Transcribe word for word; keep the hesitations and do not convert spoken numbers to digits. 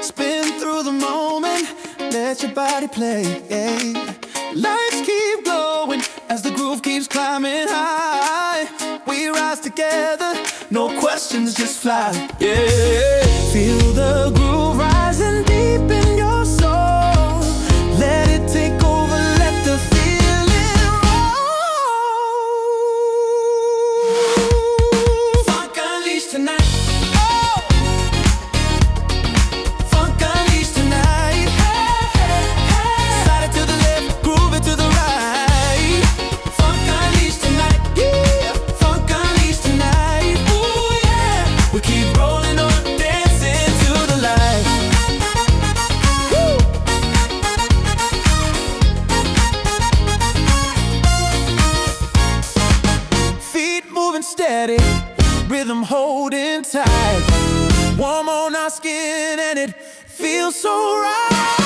Spin through the moment, let your body play, yeah. Lights keep glowing as the groove keeps climbing high. We rise together, no questions, just fly, yeah. Feel the groove rising deep in your soul. Let it take over, let the feeling roll. Funk unleashed tonight. Steady, rhythm holding tight, warm on our skin and it feels so right.